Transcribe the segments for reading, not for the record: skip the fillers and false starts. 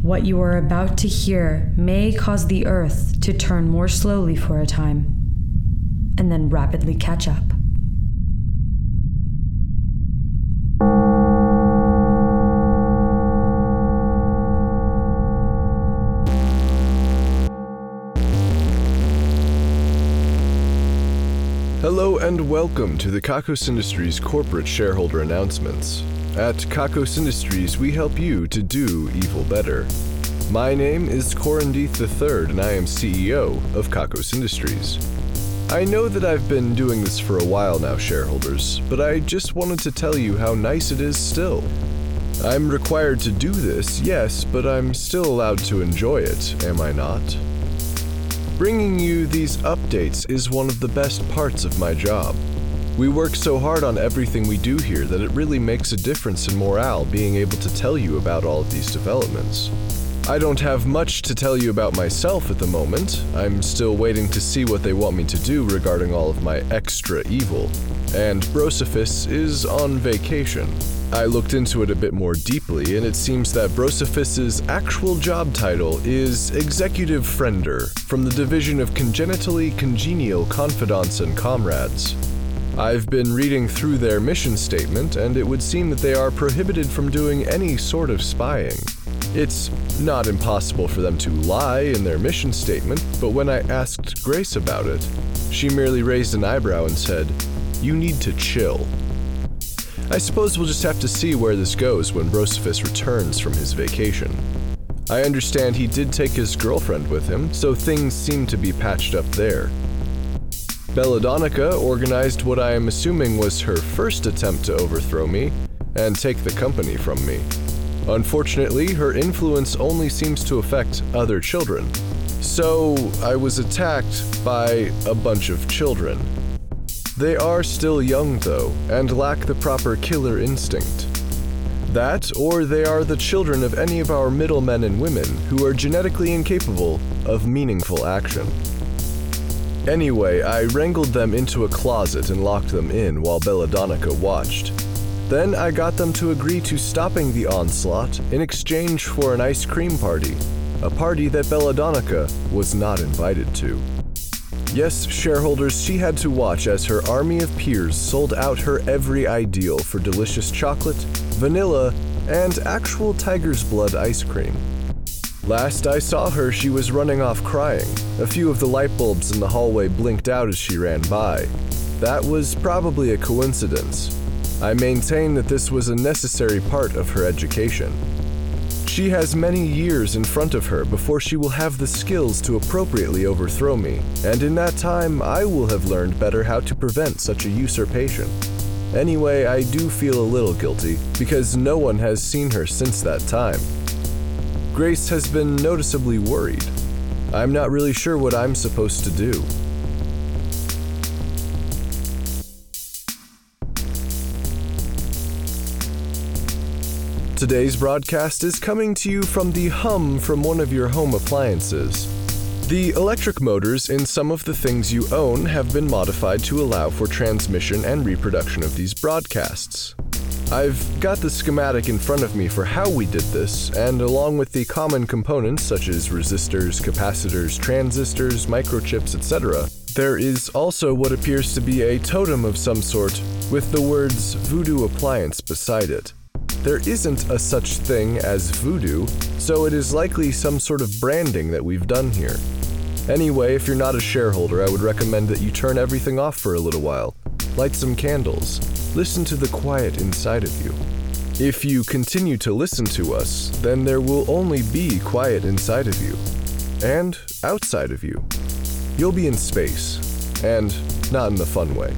What you are about to hear may cause the Earth to turn more slowly for a time, and then rapidly catch up. Hello and welcome to the Kakos Industries corporate shareholder announcements. At Kakos Industries, we help you to do evil better. My name is Corandeeth III, and I am CEO of Kakos Industries. I know that I've been doing this for a while now, shareholders, but I just wanted to tell you how nice it is still. I'm required to do this, yes, but I'm still allowed to enjoy it, am I not? Bringing you these updates is one of the best parts of my job. We work so hard on everything we do here that it really makes a difference in morale being able to tell you about all of these developments. I don't have much to tell you about myself at the moment. I'm still waiting to see what they want me to do regarding all of my extra evil. And Brosophis is on vacation. I looked into it a bit more deeply, and it seems that Brosophis's actual job title is Executive Friender from the Division of Congenitally Congenial Confidants and Comrades. I've been reading through their mission statement, and it would seem that they are prohibited from doing any sort of spying. It's not impossible for them to lie in their mission statement, but when I asked Grace about it, she merely raised an eyebrow and said, "You need to chill." I suppose we'll just have to see where this goes when Brosophis returns from his vacation. I understand he did take his girlfriend with him, so things seem to be patched up there. Belladonna organized what I am assuming was her first attempt to overthrow me and take the company from me. Unfortunately, her influence only seems to affect other children. So I was attacked by a bunch of children. They are still young though, and lack the proper killer instinct. That, or they are the children of any of our middlemen and women who are genetically incapable of meaningful action. Anyway, I wrangled them into a closet and locked them in while Belladonna watched. Then I got them to agree to stopping the onslaught in exchange for an ice cream party, a party that Belladonna was not invited to. Yes, shareholders, she had to watch as her army of peers sold out her every ideal for delicious chocolate, vanilla, and actual tiger's blood ice cream. Last I saw her, she was running off crying. A few of the light bulbs in the hallway blinked out as she ran by. That was probably a coincidence. I maintain that this was a necessary part of her education. She has many years in front of her before she will have the skills to appropriately overthrow me, and in that time I will have learned better how to prevent such a usurpation. Anyway, I do feel a little guilty, because no one has seen her since that time. Grace has been noticeably worried. I'm not really sure what I'm supposed to do. Today's broadcast is coming to you from the hum from one of your home appliances. The electric motors in some of the things you own have been modified to allow for transmission and reproduction of these broadcasts. I've got the schematic in front of me for how we did this, and along with the common components such as resistors, capacitors, transistors, microchips, etc., there is also what appears to be a totem of some sort with the words Voodoo Appliance beside it. There isn't a such thing as voodoo, so it is likely some sort of branding that we've done here. Anyway, if you're not a shareholder, I would recommend that you turn everything off for a little while. Light some candles. Listen to the quiet inside of you. If you continue to listen to us, then there will only be quiet inside of you. And outside of you. You'll be in space. And not in the fun way.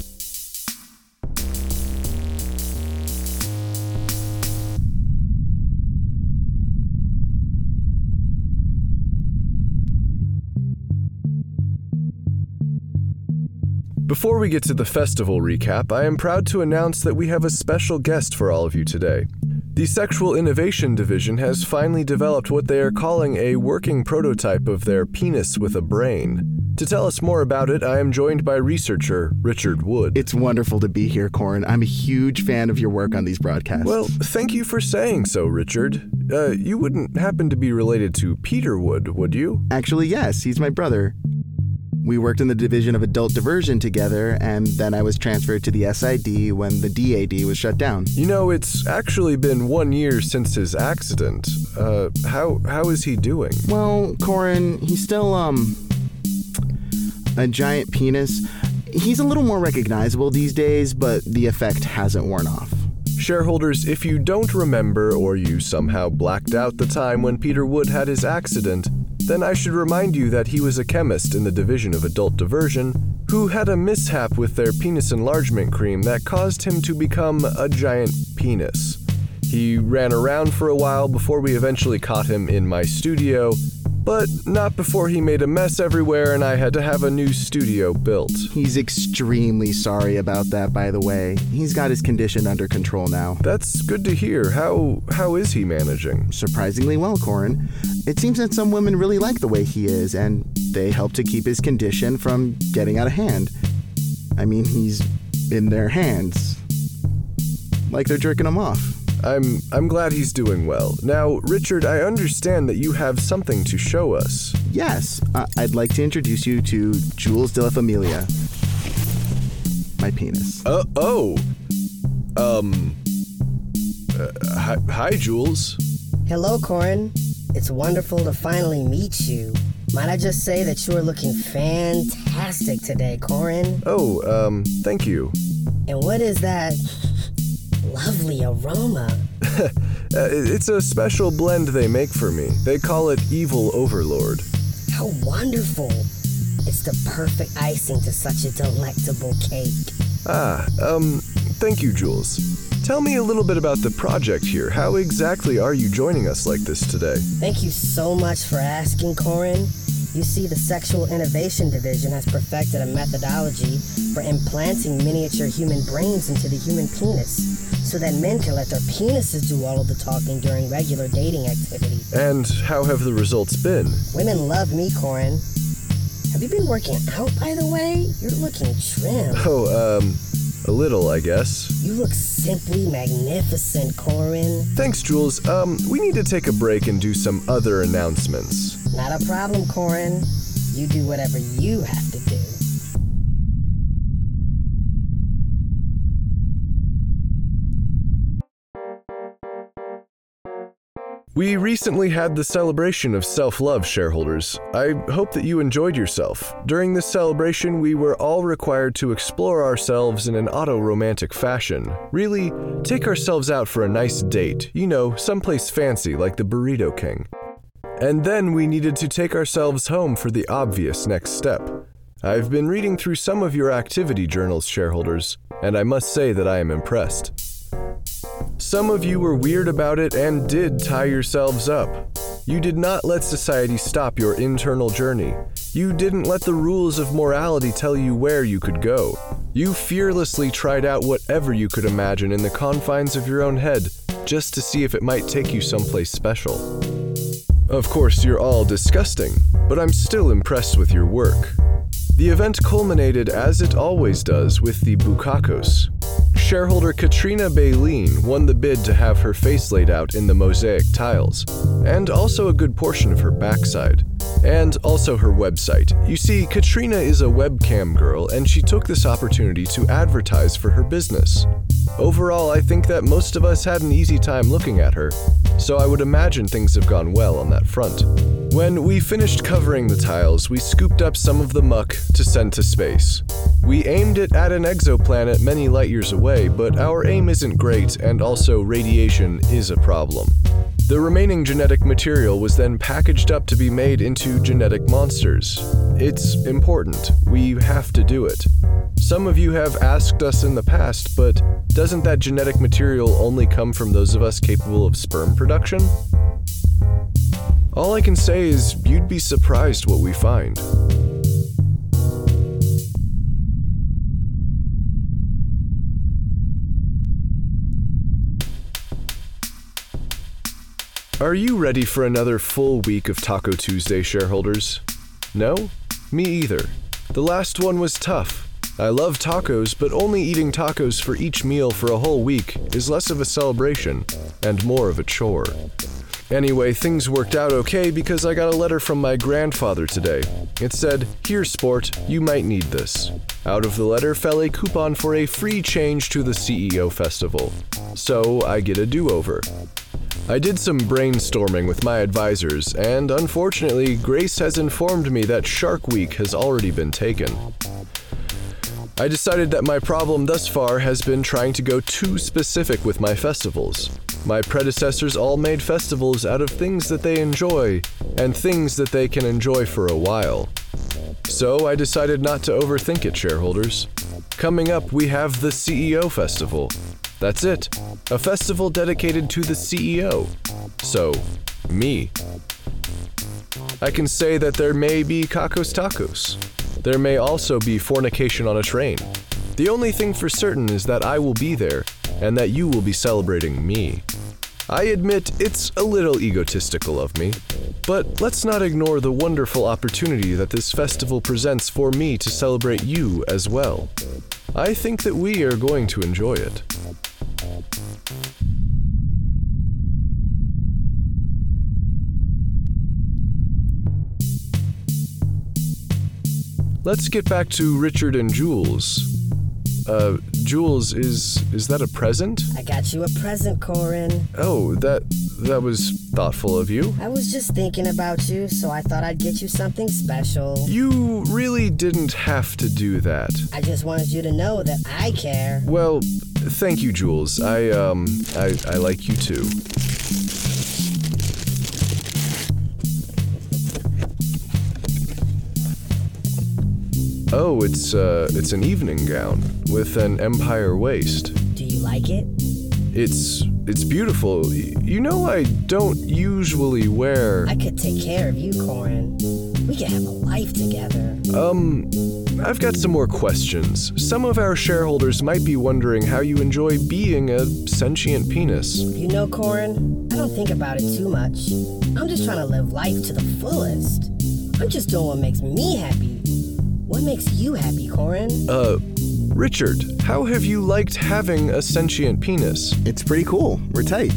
Before we get to the festival recap, I am proud to announce that we have a special guest for all of you today. The Sexual Innovation Division has finally developed what they are calling a working prototype of their penis with a brain. To tell us more about it, I am joined by researcher Richard Wood. It's wonderful to be here, Corin. I'm a huge fan of your work on these broadcasts. Well, thank you for saying so, Richard. You wouldn't happen to be related to Peter Wood, would you? Actually, yes, he's my brother. We worked in the Division of Adult Diversion together, and then I was transferred to the SID when the DAD was shut down. You know, it's actually been 1 year since his accident. How is he doing? Well, Corin, he's still, a giant penis. He's a little more recognizable these days, but the effect hasn't worn off. Shareholders, if you don't remember or you somehow blacked out the time when Peter Wood had his accident, then I should remind you that he was a chemist in the Division of Adult Diversion who had a mishap with their penis enlargement cream that caused him to become a giant penis. He ran around for a while before we eventually caught him in my studio, but not before he made a mess everywhere and I had to have a new studio built. He's extremely sorry about that, by the way. He's got his condition under control now. That's good to hear. How is he managing? Surprisingly well, Corin. It seems that some women really like the way he is, and they help to keep his condition from getting out of hand. I mean, he's in their hands. Like they're jerking him off. I'm glad he's doing well. Now, Richard, I understand that you have something to show us. Yes, I'd like to introduce you to Jules de la Familia. My penis. Hi, Jules. Hello, Corin. It's wonderful to finally meet you. Might I just say that you are looking fantastic today, Corin? Thank you. And what is that lovely aroma? It's a special blend they make for me. They call it Evil Overlord. How wonderful. It's the perfect icing to such a delectable cake. Thank you, Jules. Tell me a little bit about the project here. How exactly are you joining us like this today? Thank you so much for asking, Corin. You see, the Sexual Innovation Division has perfected a methodology for implanting miniature human brains into the human penis, so that men can let their penises do all of the talking during regular dating activity. And how have the results been? Women love me, Corin. Have you been working out, by the way? You're looking trim. A little, I guess. You look simply magnificent, Corin. Thanks, Jules. We need to take a break and do some other announcements. Not a problem, Corin. You do whatever you have to do. We recently had the celebration of self-love, shareholders. I hope that you enjoyed yourself. During this celebration, we were all required to explore ourselves in an auto-romantic fashion. Really, take ourselves out for a nice date, someplace fancy like the Burrito King. And then we needed to take ourselves home for the obvious next step. I've been reading through some of your activity journals, shareholders, and I must say that I am impressed. Some of you were weird about it and did tie yourselves up. You did not let society stop your internal journey. You didn't let the rules of morality tell you where you could go. You fearlessly tried out whatever you could imagine in the confines of your own head, just to see if it might take you someplace special. Of course, you're all disgusting, but I'm still impressed with your work. The event culminated, as it always does, with the Bukakos. Shareholder Katrina Baleen won the bid to have her face laid out in the mosaic tiles, and also a good portion of her backside, and also her website. You see, Katrina is a webcam girl, and she took this opportunity to advertise for her business. Overall, I think that most of us had an easy time looking at her, so I would imagine things have gone well on that front. When we finished covering the tiles, we scooped up some of the muck to send to space. We aimed it at an exoplanet many light years away, but our aim isn't great, and also radiation is a problem. The remaining genetic material was then packaged up to be made into genetic monsters. It's important. We have to do it. Some of you have asked us in the past, but doesn't that genetic material only come from those of us capable of sperm production? All I can say is you'd be surprised what we find. Are you ready for another full week of Taco Tuesday, shareholders? No? Me either. The last one was tough. I love tacos, but only eating tacos for each meal for a whole week is less of a celebration and more of a chore. Anyway, things worked out okay because I got a letter from my grandfather today. It said, "Here, sport, you might need this." Out of the letter fell a coupon for a free change to the CEO Festival. So I get a do-over. I did some brainstorming with my advisors, and unfortunately, Grace has informed me that Shark Week has already been taken. I decided that my problem thus far has been trying to go too specific with my festivals. My predecessors all made festivals out of things that they enjoy, and things that they can enjoy for a while. So I decided not to overthink it, shareholders. Coming up, we have the CEO Festival. That's it, a festival dedicated to the CEO. So, me. I can say that there may be Kakos Tacos. There may also be fornication on a train. The only thing for certain is that I will be there, and that you will be celebrating me. I admit it's a little egotistical of me, but let's not ignore the wonderful opportunity that this festival presents for me to celebrate you as well. I think that we are going to enjoy it. Let's get back to Richard and Jules. Jules, is that a present? I got you a present, Corin. Oh, that was thoughtful of you. I was just thinking about you, so I thought I'd get you something special. You really didn't have to do that. I just wanted you to know that I care. Well, thank you, Jules. I like you too. Oh, it's an evening gown with an empire waist. Do you like it? It's beautiful. You know I don't usually wear... I could take care of you, Corin. We could have a life together. I've got some more questions. Some of our shareholders might be wondering how you enjoy being a sentient penis. You know, Corin, I don't think about it too much. I'm just trying to live life to the fullest. I'm just doing what makes me happy. What makes you happy, Corin? Richard, how have you liked having a sentient penis? It's pretty cool. We're tight.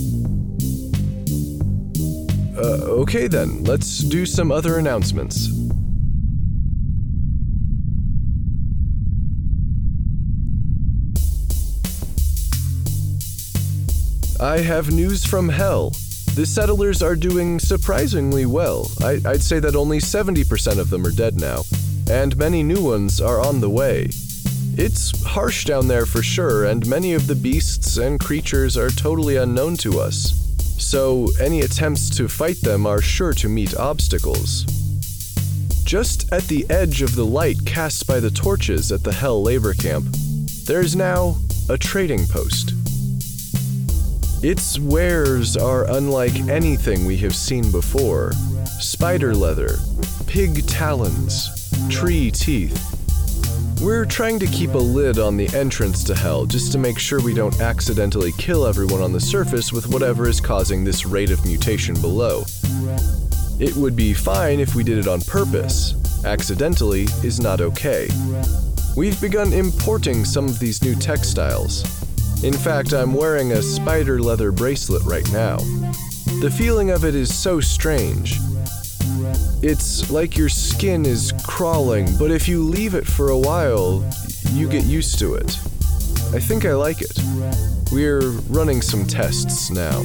Okay then, let's do some other announcements. I have news from Hell. The settlers are doing surprisingly well. I'd say that only 70% of them are dead now, and many new ones are on the way. It's harsh down there for sure, and many of the beasts and creatures are totally unknown to us. So any attempts to fight them are sure to meet obstacles. Just at the edge of the light cast by the torches at the Hell labor camp, there's now a trading post. Its wares are unlike anything we have seen before. Spider leather, pig talons, tree teeth. We're trying to keep a lid on the entrance to Hell just to make sure we don't accidentally kill everyone on the surface with whatever is causing this rate of mutation below. It would be fine if we did it on purpose. Accidentally is not okay. We've begun importing some of these new textiles. In fact, I'm wearing a spider leather bracelet right now. The feeling of it is so strange. It's like your skin is crawling, but if you leave it for a while, you get used to it. I think I like it. We're running some tests now.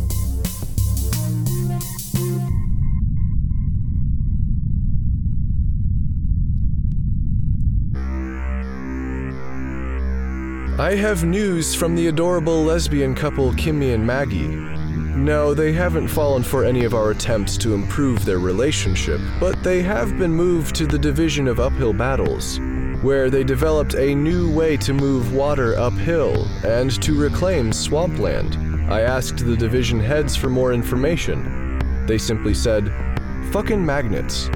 I have news from the adorable lesbian couple Kimmy and Maggie. No, they haven't fallen for any of our attempts to improve their relationship, but they have been moved to the Division of Uphill Battles, where they developed a new way to move water uphill and to reclaim swampland. I asked the division heads for more information. They simply said, "Fucking magnets."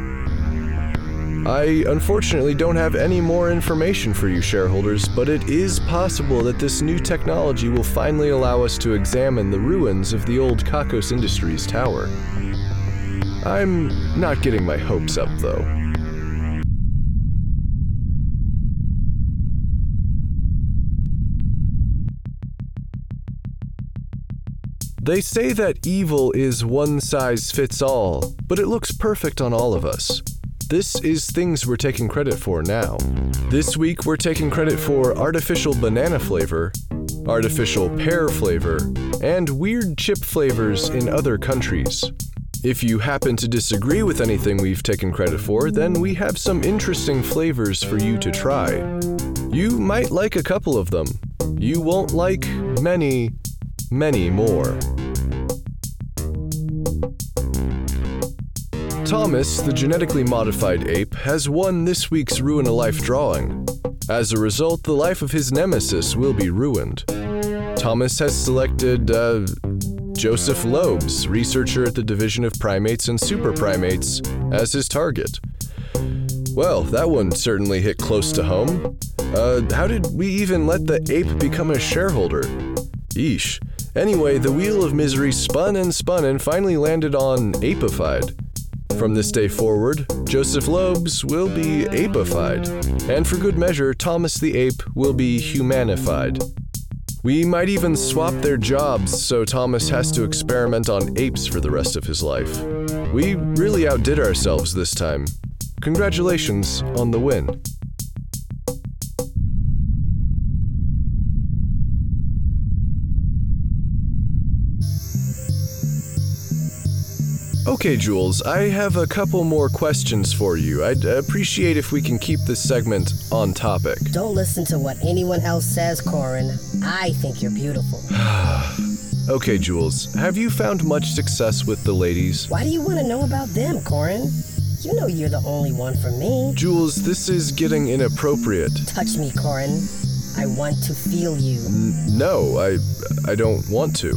I unfortunately don't have any more information for you shareholders, but it is possible that this new technology will finally allow us to examine the ruins of the old Kakos Industries tower. I'm not getting my hopes up though. They say that evil is one size fits all, but it looks perfect on all of us. This is things we're taking credit for now. This week we're taking credit for artificial banana flavor, artificial pear flavor, and weird chip flavors in other countries. If you happen to disagree with anything we've taken credit for, then we have some interesting flavors for you to try. You might like a couple of them. You won't like many, many more. Thomas, the genetically modified ape, has won this week's Ruin a Life drawing. As a result, the life of his nemesis will be ruined. Thomas has selected, Joseph Loebs, researcher at the Division of Primates and Super Primates, as his target. Well, that one certainly hit close to home. How did we even let the ape become a shareholder? Eesh. Anyway, the wheel of misery spun and finally landed on Apeified. From this day forward, Joseph Loebs will be apeified, and for good measure, Thomas the ape will be humanified. We might even swap their jobs so Thomas has to experiment on apes for the rest of his life. We really outdid ourselves this time. Congratulations on the win. Okay, Jules, I have a couple more questions for you. I'd appreciate if we can keep this segment on topic. Don't listen to what anyone else says, Corin. I think you're beautiful. Okay, Jules, have you found much success with the ladies? Why do you want to know about them, Corin? You know you're the only one for me. Jules, this is getting inappropriate. Touch me, Corin. I want to feel you. No, I don't want to.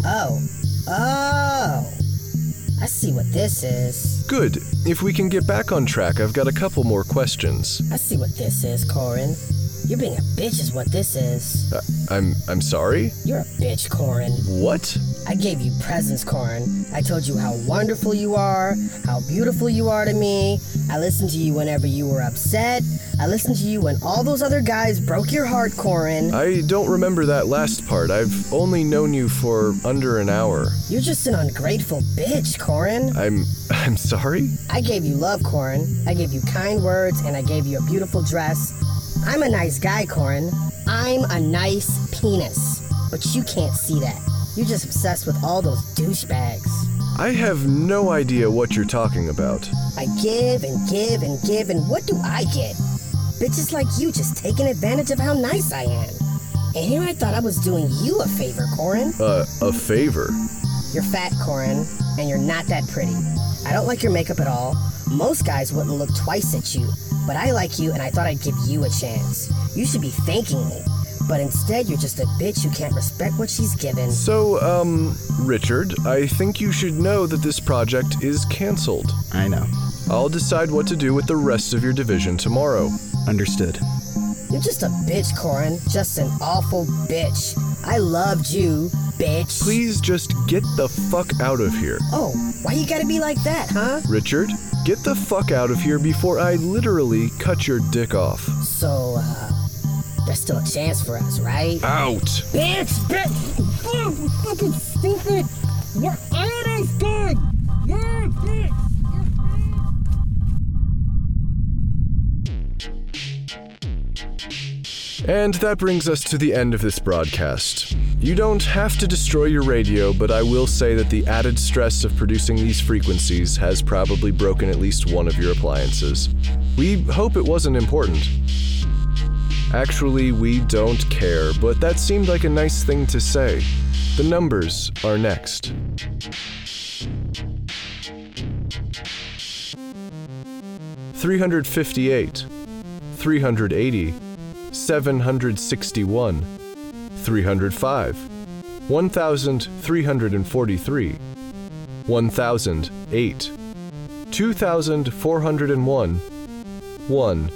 Oh. I see what this is. Good. If we can get back on track, I've got a couple more questions. I see what this is, Corin. You're being a bitch is what this is. I'm sorry? You're a bitch, Corin. What? I gave you presents, Corin. I told you how wonderful you are, how beautiful you are to me. I listened to you whenever you were upset. I listened to you when all those other guys broke your heart, Corin. I don't remember that last part. I've only known you for under an hour. You're just an ungrateful bitch, Corin. I'm sorry? I gave you love, Corin. I gave you kind words, and I gave you a beautiful dress. I'm a nice guy, Corin. I'm a nice penis. But you can't see that. You're just obsessed with all those douchebags. I have no idea what you're talking about. I give and give and give, and what do I get? Bitches like you just taking advantage of how nice I am. And here I thought I was doing you a favor, Corin. A favor? You're fat, Corin, and you're not that pretty. I don't like your makeup at all. Most guys wouldn't look twice at you, but I like you and I thought I'd give you a chance. You should be thanking me. But instead, you're just a bitch who can't respect what she's given. So, Richard, I think you should know that this project is canceled. I know. I'll decide what to do with the rest of your division tomorrow. Understood. You're just a bitch, Corin. Just an awful bitch. I loved you, bitch. Please just get the fuck out of here. Oh, why you gotta be like that, huh? Richard, get the fuck out of here before I literally cut your dick off. So, there's still a chance for us, right? Out! Bitch! Oh, you fucking stupid! You're always good! You're a bitch! And that brings us to the end of this broadcast. You don't have to destroy your radio, but I will say that the added stress of producing these frequencies has probably broken at least one of your appliances. We hope it wasn't important. Actually, we don't care, but that seemed like a nice thing to say. The numbers are next. 358, 380, 761, 305, 1,343, 1,008, 2,401, 1.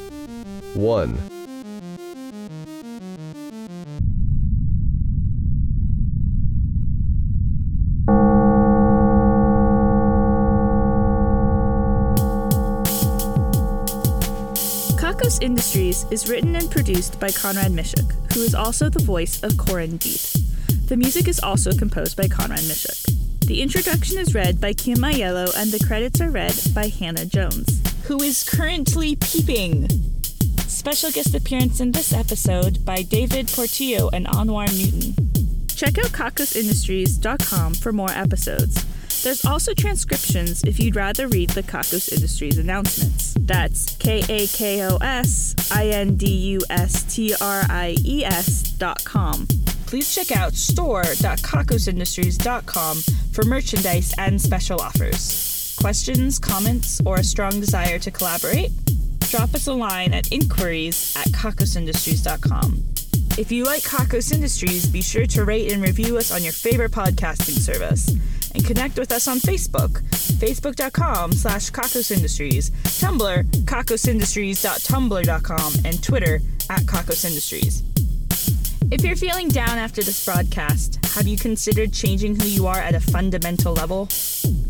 Kakos Industries is written and produced by Conrad Mishuk, who is also the voice of Corin Deeth. The music is also composed by Conrad Mishuk. The introduction is read by Kim Aiello and the credits are read by Hannah Jones, who is currently peeping. Special guest appearance in this episode by David Portillo and Anwar Newton. Check out kakosindustries.com for more episodes. There's also transcriptions if you'd rather read the Kakos Industries announcements. That's KAKOSINDUSTRIES.com. Please check out store.kakosindustries.com for merchandise and special offers. Questions, comments, or a strong desire to collaborate? Drop us a line at inquiries@kakosindustries.com. If you like Kakos Industries, be sure to rate and review us on your favorite podcasting service. And connect with us on Facebook, facebook.com/kakosindustries, Tumblr, kakosindustries.tumblr.com, and Twitter @kakosindustries. If you're feeling down after this broadcast, have you considered changing who you are at a fundamental level?